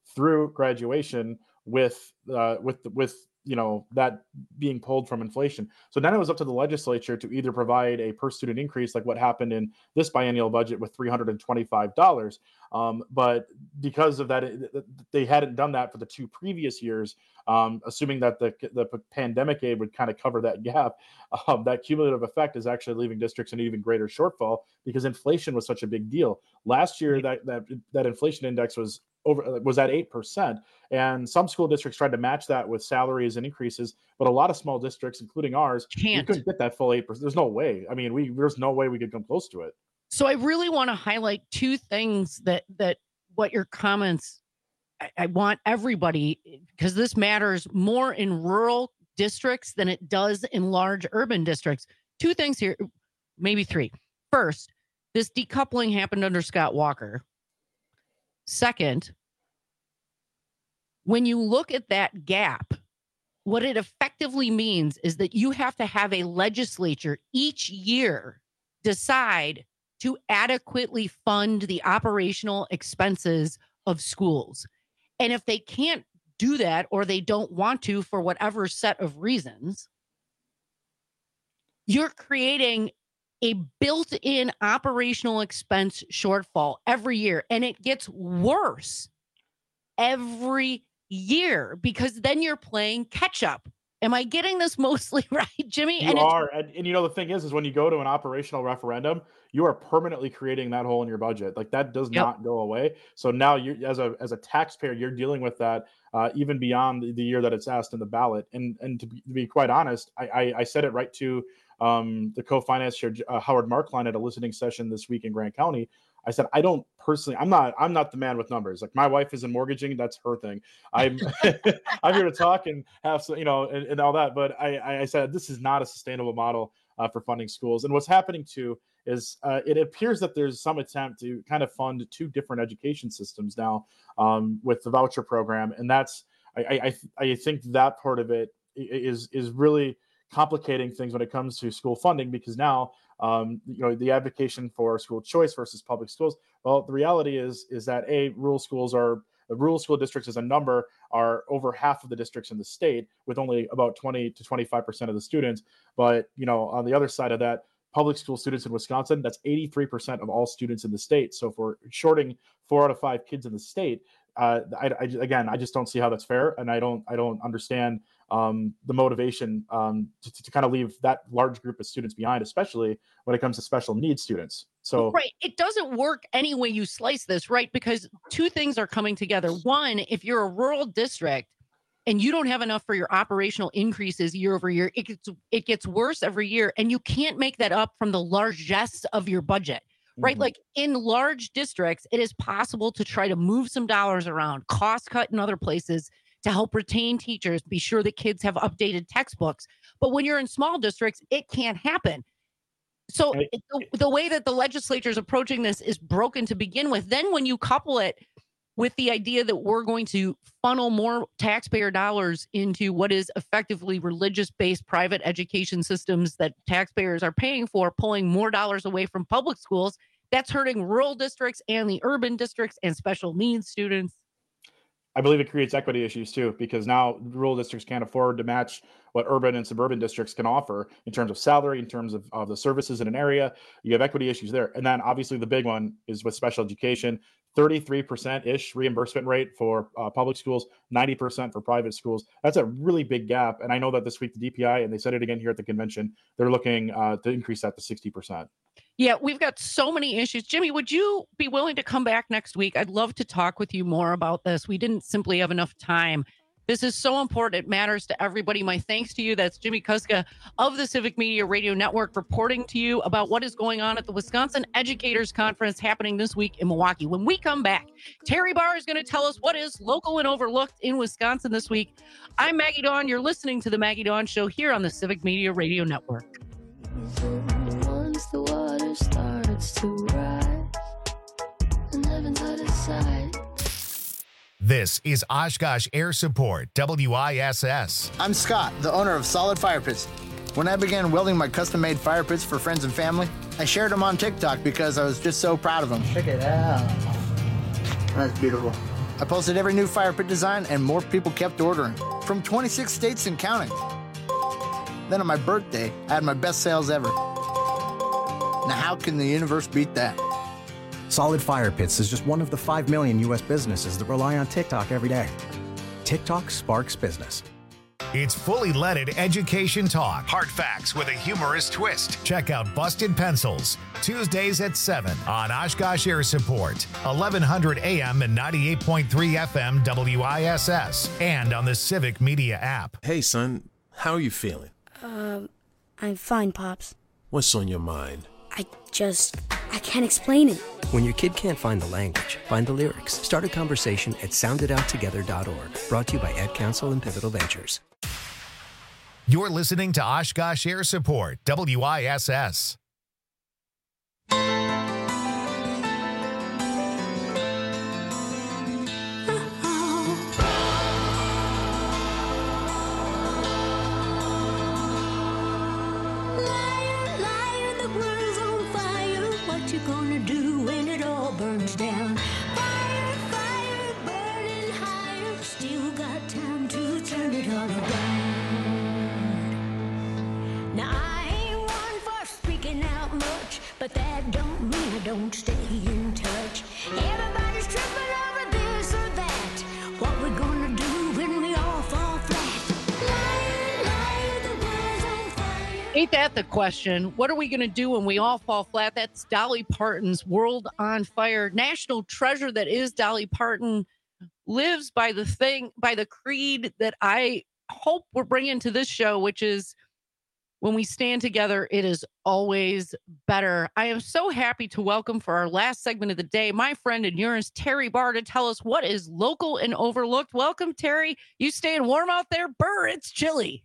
through graduation with uh, with with you know that being pulled from inflation. So then it was up to the legislature to either provide a per student increase like what happened in this biennial budget with three hundred twenty-five dollars. Um, but because of that, it, they hadn't done that for the two previous years, um, assuming that the, the pandemic aid would kind of cover that gap. Um, that cumulative effect is actually leaving districts an even greater shortfall because inflation was such a big deal. Last year, that that, that inflation index was over was at eight percent, and some school districts tried to match that with salaries and increases, but a lot of small districts, including ours, Can't. we couldn't get that full eight percent. There's no way. I mean, we there's no way we could come close to it. So I really want to highlight two things that that what your comments. I, I want everybody, because this matters more in rural districts than it does in large urban districts. Two things here, maybe three. First, this decoupling happened under Scott Walker. Second, when you look at that gap, what it effectively means is that you have to have a legislature each year decide to adequately fund the operational expenses of schools. And if they can't do that, or they don't want to for whatever set of reasons, you're creating a built-in operational expense shortfall every year. And it gets worse every year because then you're playing catch up. Am I getting this mostly right, Jimmy? You and are. And, and you know, the thing is, is when you go to an operational referendum, you are permanently creating that hole in your budget. Like that does Yep. not go away. So now you, as a, as a taxpayer, you're dealing with that uh, even beyond the, the year that it's asked in the ballot. And, and to be, to be quite honest, I, I, I said it right to um, the co-finance chair, uh, Howard Markline, at a listening session this week in Grant County. I said, I don't personally, I'm not, I'm not the man with numbers. Like my wife is in mortgaging. That's her thing. I'm, I'm here to talk and have some, you know, and, and all that. But I, I said, this is not a sustainable model uh, for funding schools. And what's happening too is uh, it appears that there's some attempt to kind of fund two different education systems now um, with the voucher program. And that's, I, I, I think that part of it is, is really complicating things when it comes to school funding, because now um, you know, the advocacy for school choice versus public schools. Well, the reality is is that a rural schools are rural school districts as a number are over half of the districts in the state, with only about twenty to twenty-five percent of the students. But you know, on the other side of that, public school students in Wisconsin, that's eighty-three percent of all students in the state. So if we're shorting four out of five kids in the state, uh, I, I, again, I just don't see how that's fair, and I don't, I don't understand um, the motivation um, to, to kind of leave that large group of students behind, especially when it comes to special needs students. So right, it doesn't work any way you slice this, right? Because two things are coming together. One, if you're a rural district and you don't have enough for your operational increases year over year, it gets it gets worse every year, and you can't make that up from the largesse of your budget. Right. Mhm. Like in large districts, it is possible to try to move some dollars around, cost cut in other places to help retain teachers, be sure that kids have updated textbooks. But when you're in small districts, it can't happen. So Right. it- the, the way that the legislature is approaching this is broken to begin with. Then when you couple it with the idea that we're going to funnel more taxpayer dollars into what is effectively religious-based private education systems that taxpayers are paying for, pulling more dollars away from public schools, that's hurting rural districts and the urban districts and special needs students. I believe it creates equity issues too, because now rural districts can't afford to match what urban and suburban districts can offer in terms of salary, in terms of, of the services in an area. You have equity issues there. And then obviously the big one is with special education, thirty-three percent-ish reimbursement rate for uh, public schools, ninety percent for private schools. That's a really big gap. And I know that this week the D P I, and they said it again here at the convention, they're looking uh, to increase that to sixty percent. Yeah, we've got so many issues. Jimmy, would you be willing to come back next week? I'd love to talk with you more about this. We didn't simply have enough time. This is so important. It matters to everybody. My thanks to you. That's Jimmy Kuska of the Civic Media Radio Network reporting to you about what is going on at the Wisconsin Educators Conference happening this week in Milwaukee. When we come back, Terry Barr is going to tell us what is local and overlooked in Wisconsin this week. I'm Maggie Dawn. You're listening to the Maggie Dawn Show here on the Civic Media Radio Network. Once the water starts to rise and heaven's out of sight. This is Oshkosh Air Support, W I S S. I'm Scott, the owner of Solid Fire Pits. When I began welding my custom-made fire pits for friends and family, I shared them on TikTok because I was just so proud of them. Check it out. That's beautiful. I posted every new fire pit design, and more people kept ordering, from twenty-six states and counting. Then on my birthday, I had my best sales ever. Now how can the universe beat that? Solid Fire Pits is just one of the five million U S businesses that rely on TikTok every day. TikTok sparks business. It's fully leaded education talk. Hard facts with a humorous twist. Check out Busted Pencils, Tuesdays at seven on Oshkosh Air Support, eleven hundred A M and ninety-eight point three F M W I S S, and on the Civic Media app. Hey, son, how are you feeling? Um, I'm fine, Pops. What's on your mind? I just, I can't explain it. When your kid can't find the language, find the lyrics. Start a conversation at sound it out together dot org. Brought to you by Ad Council and Pivotal Ventures. You're listening to Oshkosh Air Support, W I S S. You gonna do when it all burns down? Fire, fire, burning higher. Still got time to turn it all around. Now I ain't one for speaking out much, but that don't mean I don't stay in touch. Everybody's tripping over this or that. What we gonna do when we all fall flat? Liar, liar, the world's on fire. Ain't that the question? What are we going to do when we all fall flat? That's Dolly Parton's World on Fire. National treasure that is Dolly Parton lives by the thing, by the creed that I hope we're bringing to this show, which is when we stand together, it is always better. I am so happy to welcome for our last segment of the day, my friend and yours, Terry Barr, to tell us what is local and overlooked. Welcome, Terry. You staying warm out there? Burr, it's chilly.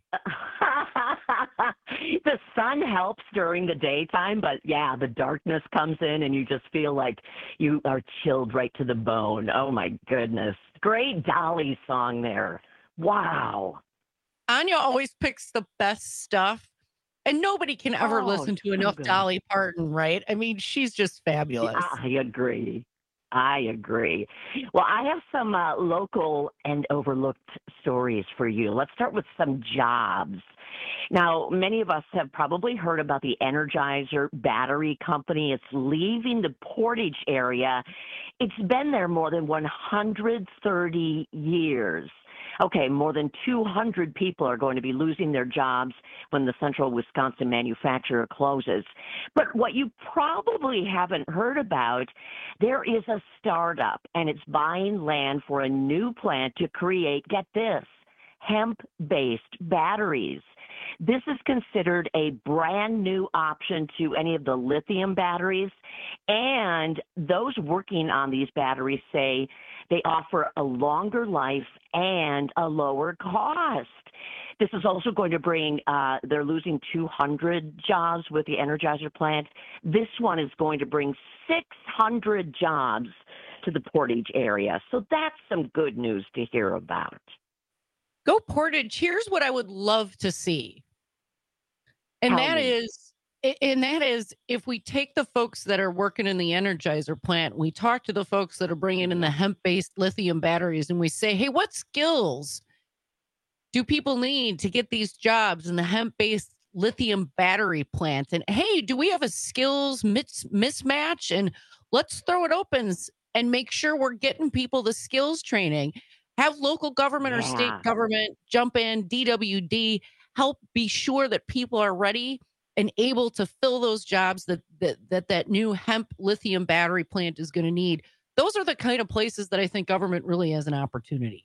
The sun helps during the daytime, but yeah, the darkness comes in and you just feel like you are chilled right to the bone. Oh my goodness. Great Dolly song there. Wow. Anya always picks the best stuff. And nobody can ever Oh, listen to so enough good. Dolly Parton, right? I mean, she's just fabulous. I agree. I agree. Well, I have some uh, local and overlooked stories for you. Let's start with some jobs. Now, many of us have probably heard about the Energizer Battery Company. It's leaving the Portage area. It's been there more than one hundred thirty years. Okay, more than two hundred people are going to be losing their jobs when the Central Wisconsin manufacturer closes. But what you probably haven't heard about, there is a startup, and it's buying land for a new plant to create, get this, hemp-based batteries. This is considered a brand new option to any of the lithium batteries, and those working on these batteries say they offer a longer life and a lower cost. This is also going to bring, uh, they're losing two hundred jobs with the Energizer plant. This one is going to bring six hundred jobs to the Portage area. So that's some good news to hear about. Go Portage. Here's what I would love to see. And Tell that me. is, and that is if we take the folks that are working in the Energizer plant, we talk to the folks that are bringing in the hemp-based lithium batteries, and we say, hey, what skills do people need to get these jobs in the hemp-based lithium battery plant? And hey, do we have a skills mis- mismatch? And let's throw it open and make sure we're getting people the skills training. Have local government or state Yeah. government jump in, D W D, help be sure that people are ready and able to fill those jobs that that that, that new hemp lithium battery plant is going to need. Those are the kind of places that I think government really has an opportunity.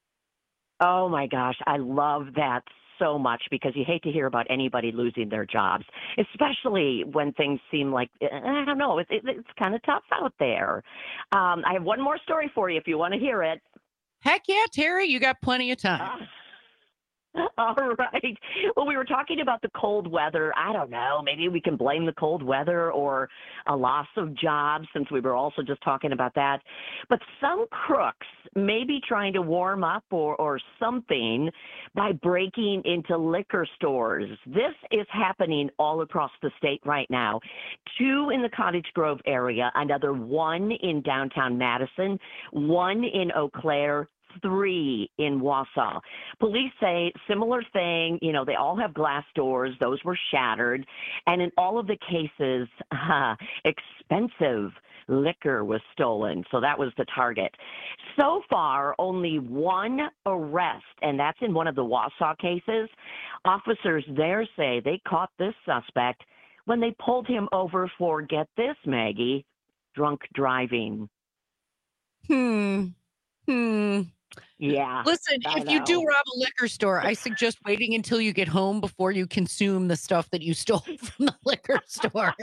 Oh my gosh, I love that so much because you hate to hear about anybody losing their jobs, especially when things seem like, I don't know, it, it, it's kind of tough out there. Um, I have one more story for you if you want to hear it. Heck yeah, Terry, you got plenty of time. All right. Well, we were talking about the cold weather. I don't know. Maybe we can blame the cold weather or a loss of jobs, since we were also just talking about that. But some crooks may be trying to warm up or, or something by breaking into liquor stores. This is happening all across the state right now. Two in the Cottage Grove area, another one in downtown Madison, one in Eau Claire, three in Wausau. Police say similar thing. You know, they all have glass doors. Those were shattered. And in all of the cases, uh, expensive liquor was stolen. So that was the target. So far, only one arrest, and that's in one of the Wausau cases. Officers there say they caught this suspect when they pulled him over for, get this, Maggie, drunk driving. Hmm. Hmm. Yeah. Listen, I if you know. do rob a liquor store, I suggest waiting until you get home before you consume the stuff that you stole from the liquor store.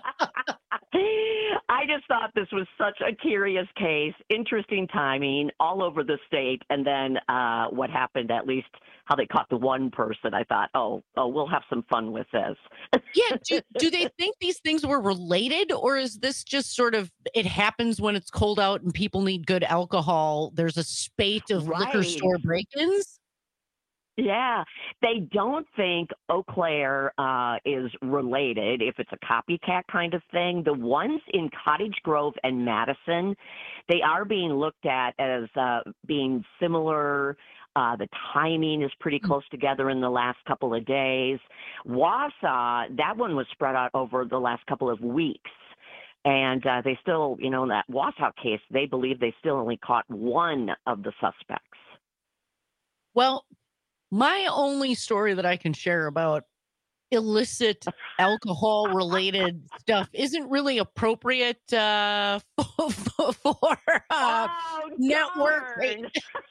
I just thought this was such a curious case, interesting timing all over the state. And then uh, what happened, at least how they caught the one person, I thought, oh, oh, we'll have some fun with this. Yeah. Do, do they think these things were related, or is this just sort of, it happens when it's cold out and people need good alcohol? There's a spate of liquor Right. store break-ins? Yeah, they don't think Eau Claire uh, is related, if it's a copycat kind of thing. The ones in Cottage Grove and Madison, they are being looked at as uh, being similar. Uh, the timing is pretty close together in the last couple of days. Wausau, that one was spread out over the last couple of weeks. And uh, they still, you know, in that Wausau case, they believe they still only caught one of the suspects. Well, my only story that I can share about illicit alcohol related stuff isn't really appropriate uh, for, for uh, Oh, network. darn.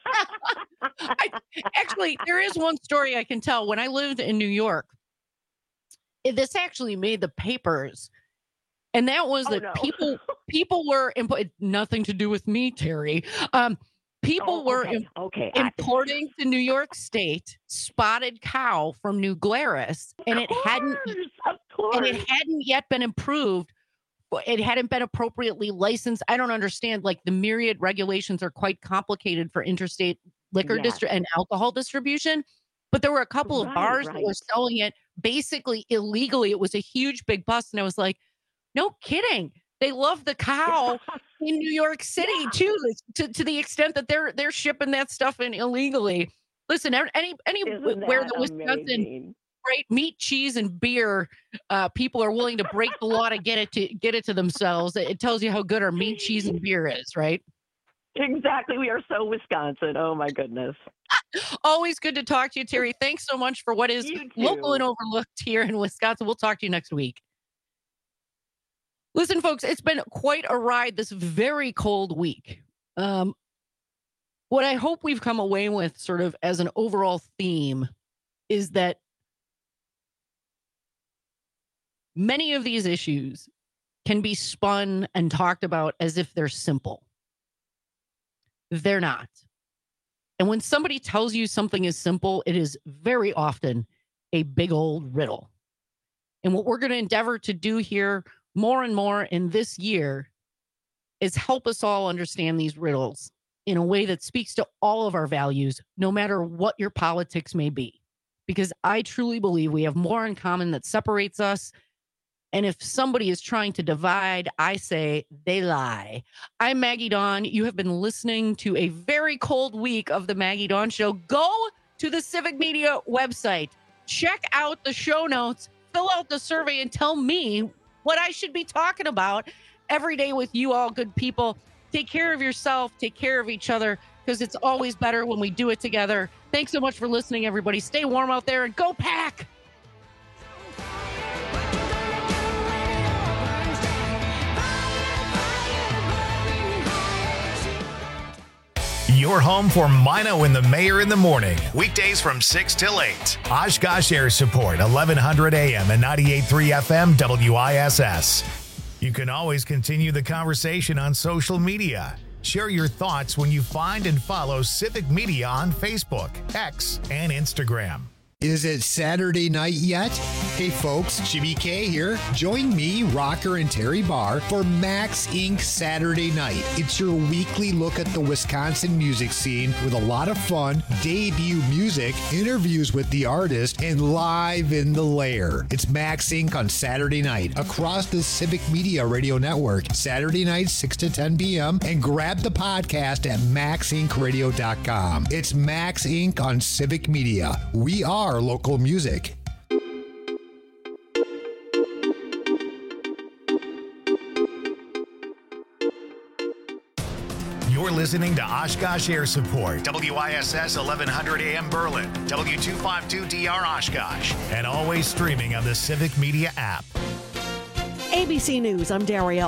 I, actually, there is one story I can tell. When I lived in New York, it- this actually made the papers. And that was Oh, that no. people people were impo- nothing to do with me, Terry. Um, people Oh, were okay, im- okay. I- importing to New York State spotted cow from New Glarus, and it hadn't Of course. and it hadn't yet been improved. It hadn't been appropriately licensed. I don't understand. Like, the myriad regulations are quite complicated for interstate liquor Yes. distri- and alcohol distribution. But there were a couple of Right, bars that were right. selling it basically illegally. It was a huge big bust, and I was like, no kidding. They love the cow in New York City too, to, to the extent that they're they're shipping that stuff in illegally. Listen, any any Isn't where that the Wisconsin amazing? great meat, cheese, and beer, uh, people are willing to break the law to get it to get it to themselves. It tells you how good our meat, cheese, and beer is, right? Exactly. We are so Wisconsin. Oh, my goodness. Always good to talk to you, Terry. Thanks so much for what is You local too. and overlooked here in Wisconsin. We'll talk to you next week. Listen, folks, it's been quite a ride this very cold week. Um, what I hope we've come away with, sort of as an overall theme, is that many of these issues can be spun and talked about as if they're simple. They're not. And when somebody tells you something is simple, it is very often a big old riddle. And what we're going to endeavor to do here more and more in this year is help us all understand these riddles in a way that speaks to all of our values, no matter what your politics may be. Because I truly believe we have more in common that separates us. And if somebody is trying to divide, I say they lie. I'm Maggie Dawn. You have been listening to a very cold week of the Maggie Dawn Show. Go to the Civic Media website, check out the show notes, fill out the survey, and tell me what I should be talking about every day with you all good people. Take care of yourself, take care of each other, because it's always better when we do it together. Thanks so much for listening, everybody. Stay warm out there and go Pack! Your home for Mino and the Mayor in the morning. Weekdays from six till eight. Oshkosh Air Support, eleven hundred A M and ninety-eight point three F M W I S S. You can always continue the conversation on social media. Share your thoughts when you find and follow Civic Media on Facebook, X, and Instagram. Is it Saturday night yet? Hey folks, Jimmy K here. Join me, Rocker, and Terry Barr for Max Incorporated Saturday Night. It's your weekly look at the Wisconsin music scene with a lot of fun, debut music, interviews with the artist, and live in the lair. It's Max Incorporated on Saturday night across the Civic Media Radio Network, Saturday night, six to ten p.m., and grab the podcast at max inc radio dot com. It's Max Incorporated on Civic Media. We are local music. You're listening to Oshkosh Air Support, W I S S eleven hundred A M Berlin, W two fifty-two D R Oshkosh, and always streaming on the Civic Media app. A B C News, I'm Daria